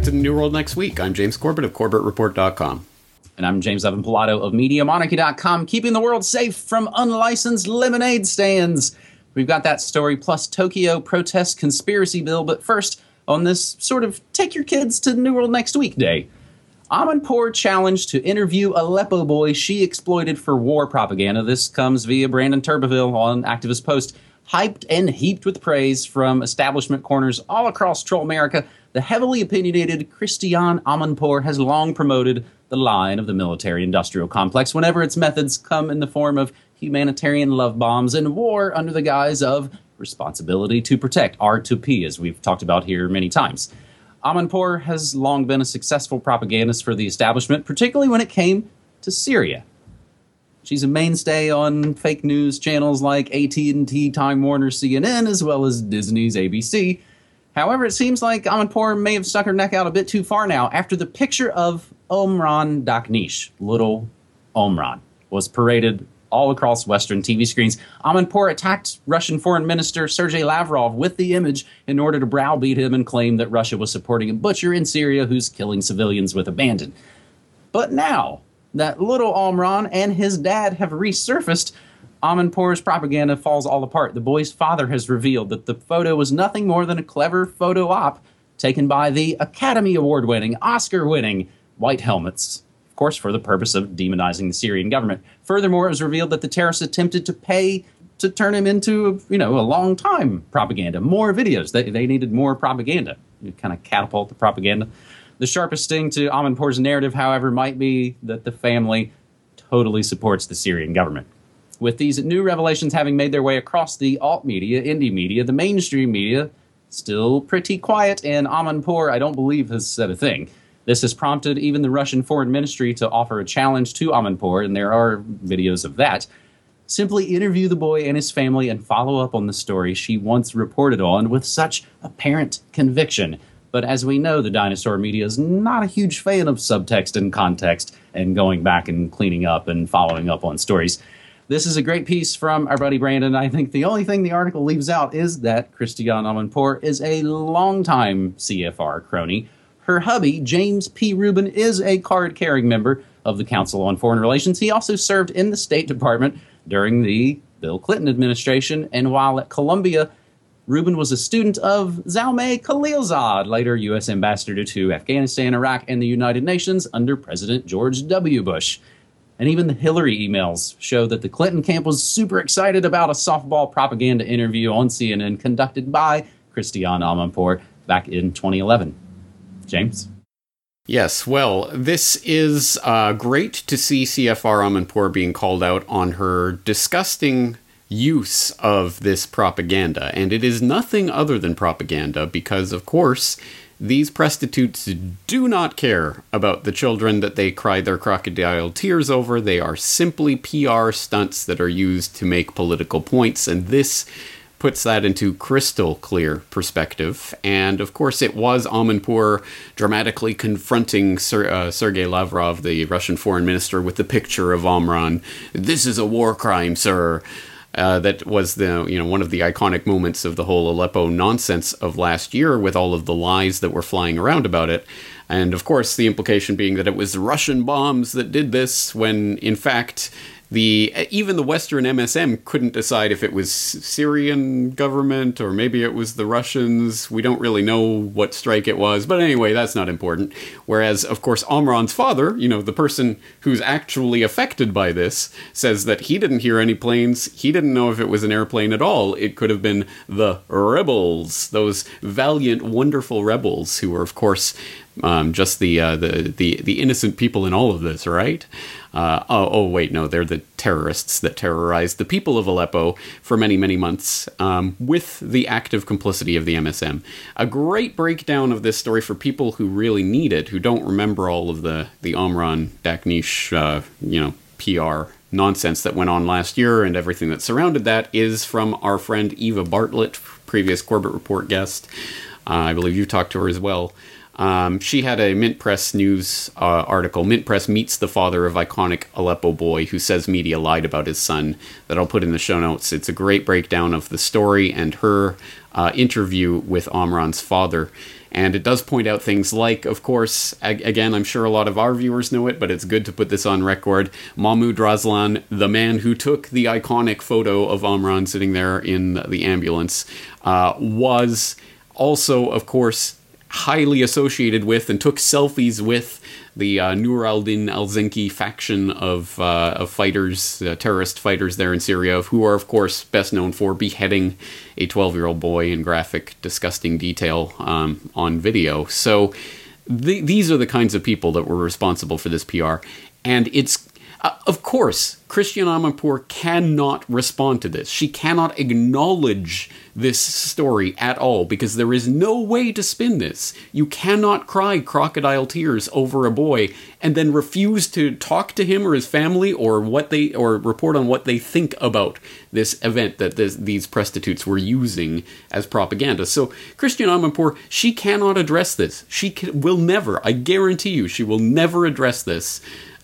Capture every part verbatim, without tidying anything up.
to the New World next week. I'm James Corbett of Corbett Report dot com. And I'm James Evan Pilato of Media Monarchy dot com, keeping the world safe from unlicensed lemonade stands. We've got that story, plus Tokyo protest conspiracy bill. But first, on this sort of take your kids to the New World next week day, Amanpour challenged to interview Aleppo boy she exploited for war propaganda. This comes via Brandon Turbeville on Activist Post. Hyped and heaped with praise from establishment corners all across Troll America, the heavily opinionated Christiane Amanpour has long promoted the line of the military-industrial complex whenever its methods come in the form of humanitarian love bombs and war under the guise of responsibility to protect, R two P, as we've talked about here many times. Amanpour has long been a successful propagandist for the establishment, particularly when it came to Syria. She's a mainstay on fake news channels like A T and T, Time Warner, C N N, as well as Disney's A B C. However, it seems like Amanpour may have stuck her neck out a bit too far now after the picture of Omran Daknish, little Omran, was paraded all across Western T V screens. Amanpour attacked Russian Foreign Minister Sergei Lavrov with the image in order to browbeat him and claim that Russia was supporting a butcher in Syria who's killing civilians with abandon. But now that little Omran and his dad have resurfaced, Amanpour's propaganda falls all apart. The boy's father has revealed that the photo was nothing more than a clever photo op taken by the Academy Award-winning, Oscar-winning White Helmets, of course, for the purpose of demonizing the Syrian government. Furthermore, it was revealed that the terrorists attempted to pay to turn him into, you know, a long-time propaganda. More videos. They, they needed more propaganda. You kind of catapult the propaganda. The sharpest sting to Amanpour's narrative, however, might be that the family totally supports the Syrian government. With these new revelations having made their way across the alt media, indie media, the mainstream media, still pretty quiet, and Amanpour, I don't believe, has said a thing. This has prompted even the Russian Foreign Ministry to offer a challenge to Amanpour, and there are videos of that. Simply interview the boy and his family and follow up on the story she once reported on with such apparent conviction. But as we know, the dinosaur media is not a huge fan of subtext and context and going back and cleaning up and following up on stories. This is a great piece from our buddy Brandon. I think the only thing the article leaves out is that Christiane Amanpour is a longtime C F R crony. Her hubby, James P. Rubin, is a card-carrying member of the Council on Foreign Relations. He also served in the State Department during the Bill Clinton administration, and while at Columbia, Rubin was a student of Zalmay Khalilzad, later U S ambassador to Afghanistan, Iraq, and the United Nations under President George W. Bush. And even the Hillary emails show that the Clinton camp was super excited about a softball propaganda interview on C N N conducted by Christiane Amanpour back in twenty eleven. James? Yes, well, this is uh, great to see C F R Amanpour being called out on her disgusting use of this propaganda. And it is nothing other than propaganda because, of course, these prostitutes do not care about the children that they cry their crocodile tears over. They are simply P R stunts that are used to make political points, and this puts that into crystal clear perspective. And of course, it was Amanpour dramatically confronting Ser- uh, Sergei Lavrov, the Russian foreign minister, with the picture of Omran. "This is a war crime, sir." Uh, that was the you know one of the iconic moments of the whole Aleppo nonsense of last year, with all of the lies that were flying around about it. And of course, the implication being that it was Russian bombs that did this, when in fact the even the Western M S M couldn't decide if it was Syrian government or maybe it was the Russians. We don't really know what strike it was, but anyway, that's not important. Whereas, of course, Omran's father, you know, the person who's actually affected by this, says that he didn't hear any planes. He didn't know if it was an airplane at all. It could have been the rebels, those valiant, wonderful rebels who were, of course, um, just the, uh, the the the innocent people in all of this, right? Uh, oh, oh, wait, no, they're the terrorists that terrorized the people of Aleppo for many, many months um, with the active complicity of the M S M. A great breakdown of this story for people who really need it, who don't remember all of the, the Omran Daknish, uh, you know, P R nonsense that went on last year and everything that surrounded that, is from our friend Eva Bartlett, previous Corbett Report guest. Uh, I believe you talked to her as well. Um, she had a Mint Press News uh, article, Mint Press meets the father of iconic Aleppo boy who says media lied about his son, that I'll put in the show notes. It's a great breakdown of the story and her uh, interview with Omran's father. And it does point out things like, of course, ag- again, I'm sure a lot of our viewers know it, but it's good to put this on record, Mahmoud Raslan, the man who took the iconic photo of Omran sitting there in the ambulance, uh, was also, of course, highly associated with and took selfies with the uh, Nur al-Din al-Zinki faction of uh, of fighters, uh, terrorist fighters there in Syria, who are, of course, best known for beheading a twelve-year-old boy in graphic, disgusting detail um, on video. So th- these are the kinds of people that were responsible for this P R. And it's, uh, of course, Christiane Amanpour cannot respond to this. She cannot acknowledge this story at all, because there is no way to spin this. You cannot cry crocodile tears over a boy and then refuse to talk to him or his family or what they or report on what they think about this event that this, these prostitutes were using as propaganda. So Christiane Amanpour, she cannot address this. She can, will never, I guarantee you, she will never address this.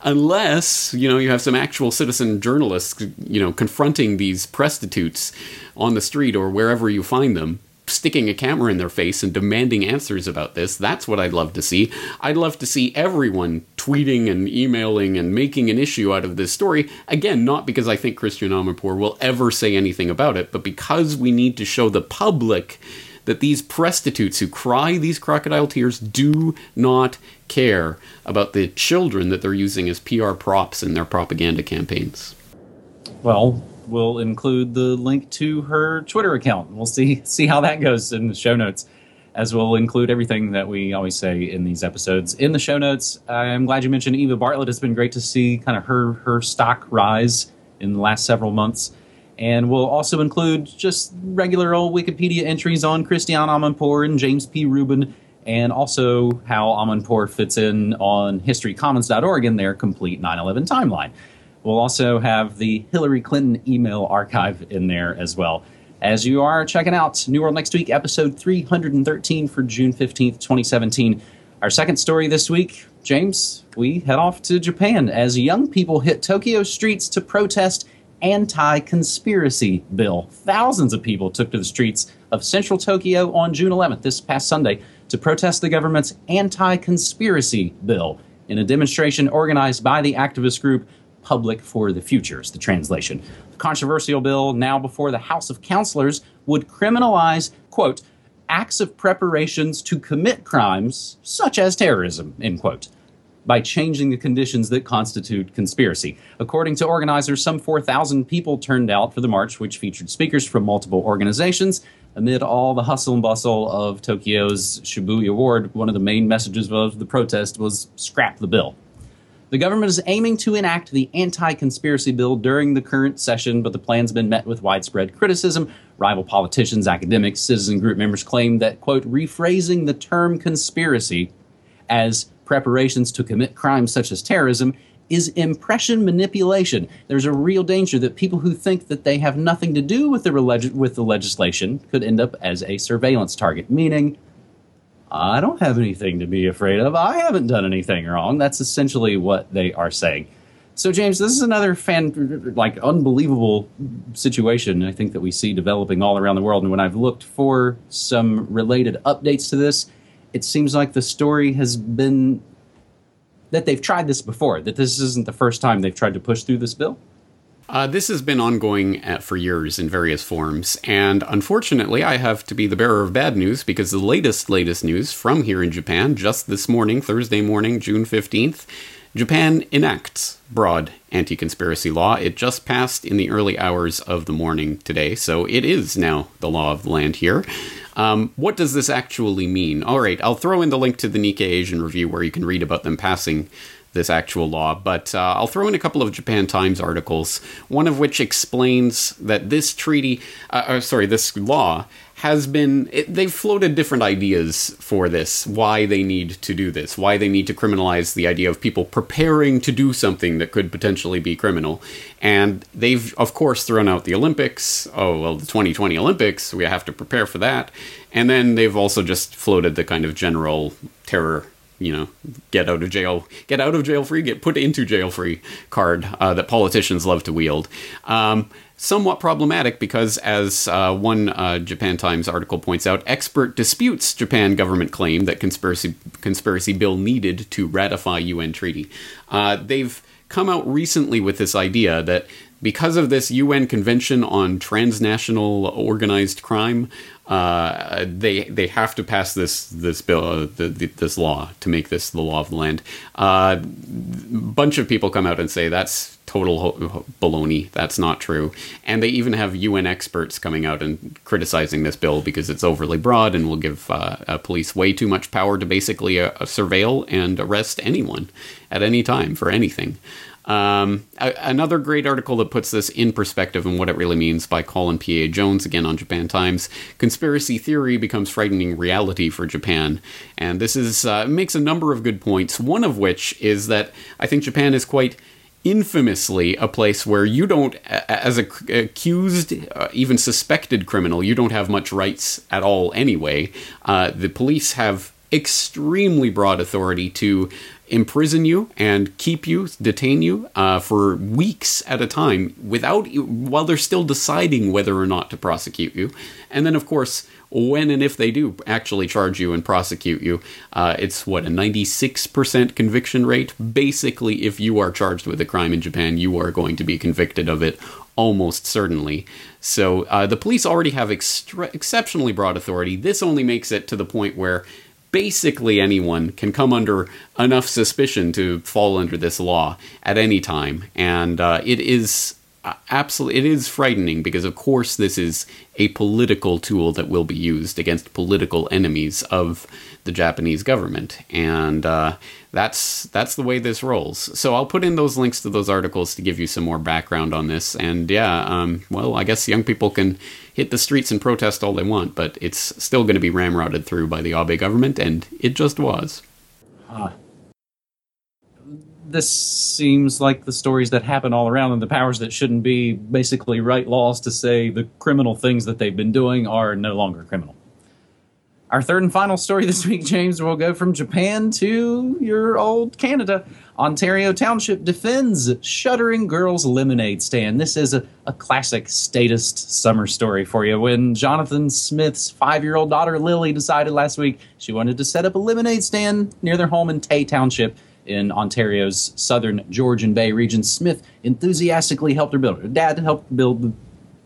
Unless, you know, you have some actual citizen journalists, you know, confronting these prostitutes on the street or wherever you find them, sticking a camera in their face and demanding answers about this. That's what I'd love to see. I'd love to see everyone tweeting and emailing and making an issue out of this story. Again, not because I think Christiane Amanpour will ever say anything about it, but because we need to show the public that these prostitutes who cry these crocodile tears do not care about the children that they're using as P R props in their propaganda campaigns. Well, we'll include the link to her Twitter account. We'll see see how that goes in the show notes, as we'll include everything that we always say in these episodes in the show notes. I'm glad you mentioned Eva Bartlett. It's been great to see kind of her, her stock rise in the last several months. And we'll also include just regular old Wikipedia entries on Christiane Amanpour and James P. Rubin, and also how Amanpour fits in on history commons dot org in their complete nine eleven timeline. We'll also have the Hillary Clinton email archive in there as well. As you are checking out New World Next Week, episode three hundred thirteen for June fifteenth, twenty seventeen. Our second story this week, James, we head off to Japan as young people hit Tokyo streets to protest anti-conspiracy bill. Thousands of people took to the streets of central Tokyo on June eleventh, this past Sunday, to protest the government's anti-conspiracy bill in a demonstration organized by the activist group Public for the Future, is the translation. The controversial bill, now before the House of Councilors, would criminalize, quote, acts of preparations to commit crimes such as terrorism, end quote, by changing the conditions that constitute conspiracy. According to organizers, some four thousand people turned out for the march, which featured speakers from multiple organizations. Amid all the hustle and bustle of Tokyo's Shibuya Ward, one of the main messages of the protest was scrap the bill. The government is aiming to enact the anti-conspiracy bill during the current session, but the plan's been met with widespread criticism. Rival politicians, academics, citizen group members claim that, quote, rephrasing the term conspiracy as preparations to commit crimes such as terrorism is impression manipulation. There's a real danger that people who think that they have nothing to do with the, relig- with the legislation could end up as a surveillance target, meaning, I don't have anything to be afraid of. I haven't done anything wrong. That's essentially what they are saying. So, James, this is another fan, like, unbelievable situation, I think, that we see developing all around the world. And when I've looked for some related updates to this, it seems like the story has been that they've tried this before, that this isn't the first time they've tried to push through this bill. Uh, this has been ongoing at, for years in various forms, and unfortunately I have to be the bearer of bad news, because the latest, latest news from here in Japan, just this morning, Thursday morning, June fifteenth, Japan enacts broad anti-conspiracy law. It just passed in the early hours of the morning today, so it is now the law of the land here. Um, what does this actually mean? All right, I'll throw in the link to the Nikkei Asian Review where you can read about them passing this actual law, but uh, I'll throw in a couple of Japan Times articles, one of which explains that this treaty, uh, uh, sorry, this law has been, it, they've floated different ideas for this, why they need to do this, why they need to criminalize the idea of people preparing to do something that could potentially be criminal. And they've, of course, thrown out the Olympics. Oh, well, the twenty twenty Olympics, we have to prepare for that. And then they've also just floated the kind of general terror you know, get out of jail, get out of jail free, get put into jail free card uh, that politicians love to wield. Um, somewhat problematic because, as uh, one uh, Japan Times article points out, expert disputes Japan government claim that conspiracy conspiracy bill needed to ratify U N treaty. Uh, they've come out recently with this idea that because of this U N Convention on Transnational Organized Crime, uh, they they have to pass this this bill, uh, the, the, this law to make this the law of the land. A uh, bunch of people come out and say that's total ho- baloney. That's not true. And they even have U N experts coming out and criticizing this bill because it's overly broad and will give uh, uh, police way too much power to basically uh, surveil and arrest anyone at any time for anything. Um, a- another great article that puts this in perspective and what it really means by Colin P A. Jones, again on Japan Times. Conspiracy theory becomes frightening reality for Japan. And this is uh, makes a number of good points, one of which is that I think Japan is quite infamously a place where you don't, as a accused, uh, even suspected criminal, you don't have much rights at all anyway. Uh, the police have extremely broad authority to imprison you and keep you, detain you uh, for weeks at a time without, while they're still deciding whether or not to prosecute you. And then, of course, when and if they do actually charge you and prosecute you, uh, it's, what, a ninety-six percent conviction rate? Basically, if you are charged with a crime in Japan, you are going to be convicted of it almost certainly. So uh, the police already have extra- exceptionally broad authority. This only makes it to the point where basically anyone can come under enough suspicion to fall under this law at any time. And uh, it is uh, absolutely, it is frightening because, of course, this is a political tool that will be used against political enemies of the Japanese government. And uh, that's that's the way this rolls. So I'll put in those links to those articles to give you some more background on this. And yeah, um, well, I guess young people can hit the streets and protest all they want, but it's still going to be ramrodded through by the Abe government, and it just was. Uh, this seems like the stories that happen all around, and the powers that shouldn't be basically write laws to say the criminal things that they've been doing are no longer criminal. Our third and final story this week, James, will go from Japan to your old Canada. Ontario Township defends shuttering girls' lemonade stand. This is a, a classic statist summer story for you. When Jonathan Smith's five-year-old daughter, Lily, decided last week she wanted to set up a lemonade stand near their home in Tay Township in Ontario's southern Georgian Bay region, Smith enthusiastically helped her build it. Her dad helped build the,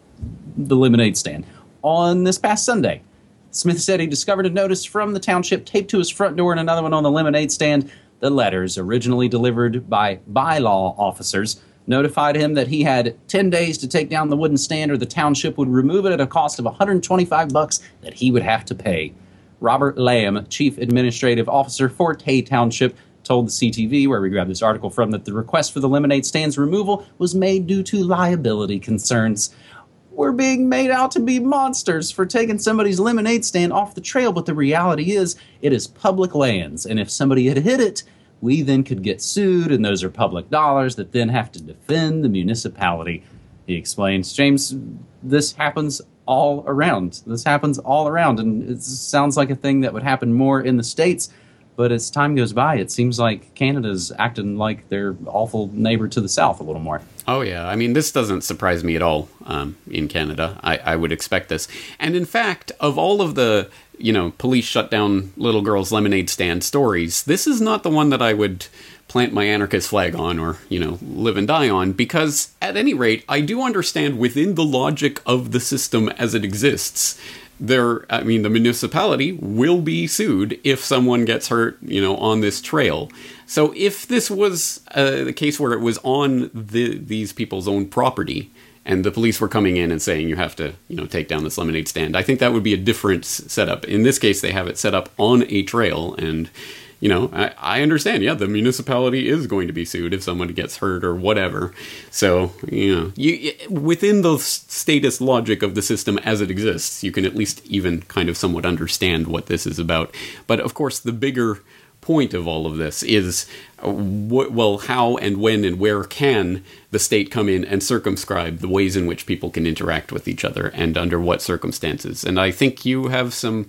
the lemonade stand. On this past Sunday, Smith said he discovered a notice from the township taped to his front door and another one on the lemonade stand. The letters, originally delivered by bylaw officers, notified him that he had ten days to take down the wooden stand or the township would remove it at a cost of one hundred twenty-five bucks that he would have to pay. Robert Lamb, chief administrative officer for Tay Township, told the C T V, where we grabbed this article from, that the request for the lemonade stand's removal was made due to liability concerns. We're being made out to be monsters for taking somebody's lemonade stand off the trail, but the reality is it is public lands, and if somebody had hit it, we then could get sued, and those are public dollars that then have to defend the municipality, he explains. James, this happens all around. This happens all around, and it sounds like a thing that would happen more in the States, but as time goes by, it seems like Canada's acting like their awful neighbor to the south a little more. Oh, yeah. I mean, this doesn't surprise me at all um, in Canada. I, I would expect this. And in fact, of all of the, you know, police shut down little girls' lemonade stand stories, this is not the one that I would plant my anarchist flag on or, you know, live and die on, because at any rate, I do understand within the logic of the system as it exists, there, I mean, the municipality will be sued if someone gets hurt, you know, on this trail. So if this was uh, the case where it was on the, these people's own property and the police were coming in and saying you have to, you know, take down this lemonade stand, I think that would be a different setup. In this case, they have it set up on a trail, and, you know, I, I understand, yeah, the municipality is going to be sued if someone gets hurt or whatever. So, you know, you, within the status logic of the system as it exists, you can at least even kind of somewhat understand what this is about. But, of course, the bigger point of all of this is, uh, wh- well, how and when and where can the state come in and circumscribe the ways in which people can interact with each other and under what circumstances? And I think you have some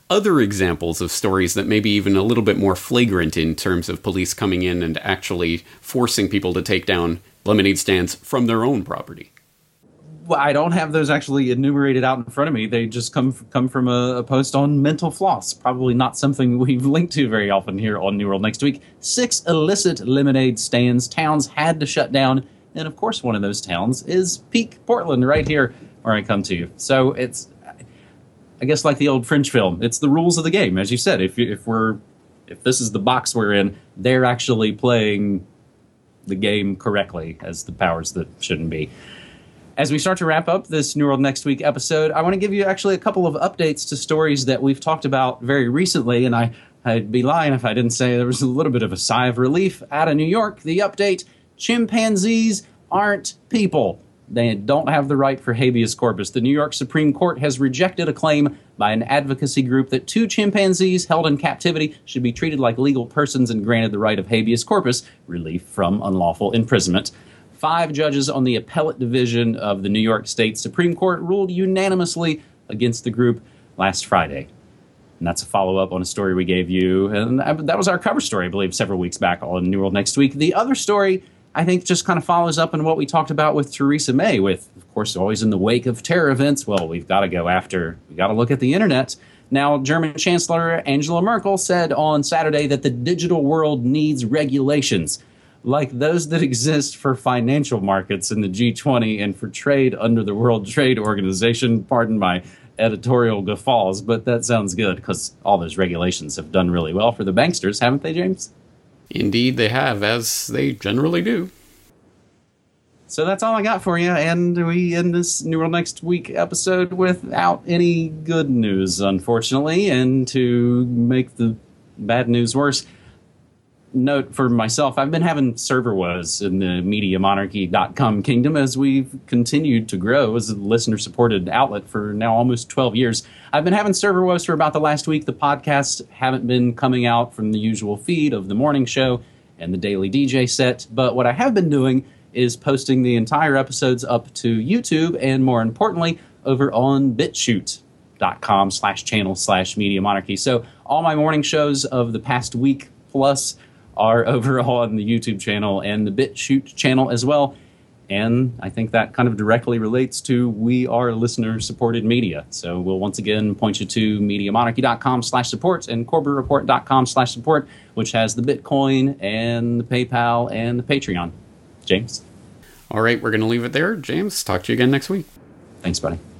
other examples of stories that may be even a little bit more flagrant in terms of police coming in and actually forcing people to take down lemonade stands from their own property? Well, I don't have those actually enumerated out in front of me. They just come come from a, a post on mental floss. Probably not something we've linked to very often here on New World Next Week. Six illicit lemonade stands towns had to shut down. And, of course, one of those towns is Peak, Portland, right here where I come to you. So it's, I guess, like the old French film. It's the rules of the game. As you said, if, you, if we're if this is the box we're in, they're actually playing the game correctly as the powers that shouldn't be. As we start to wrap up this New World Next Week episode, I want to give you actually a couple of updates to stories that we've talked about very recently, and I, I'd be lying if I didn't say there was a little bit of a sigh of relief out of New York. The update, chimpanzees aren't people. They don't have the right for habeas corpus. The New York Supreme Court has rejected a claim by an advocacy group that two chimpanzees held in captivity should be treated like legal persons and granted the right of habeas corpus, relief from unlawful imprisonment. Five judges on the appellate division of the New York State Supreme Court ruled unanimously against the group last Friday. And that's a follow-up on a story we gave you. And that was our cover story, I believe, several weeks back on New World Next Week. The other story, I think, just kind of follows up on what we talked about with Theresa May, with, of course, always in the wake of terror events. Well, we've got to go after, we've got to look at the internet. Now, German Chancellor Angela Merkel said on Saturday that the digital world needs regulations like those that exist for financial markets in the G twenty and for trade under the World Trade Organization. Pardon my editorial guffaws, but that sounds good because all those regulations have done really well for the banksters, haven't they, James? Indeed they have, as they generally do. So that's all I got for you, and we end this New World Next Week episode without any good news, unfortunately, and to make the bad news worse, note for myself, I've been having server woes in the media monarchy dot com kingdom as we've continued to grow as a listener-supported outlet for now almost twelve years. I've been having server woes for about the last week. The podcasts haven't been coming out from the usual feed of the morning show and the daily D J set, but what I have been doing is posting the entire episodes up to YouTube and, more importantly, over on BitChute dot com slash channel slash media monarchy. So all my morning shows of the past week plus are over on the YouTube channel and the BitChute channel as well. And I think that kind of directly relates to we are listener-supported media. So we'll once again point you to media monarchy dot com slash support and corbett report dot com slash support, which has the Bitcoin and the PayPal and the Patreon. James? All right, we're going to leave it there. James, talk to you again next week. Thanks, buddy.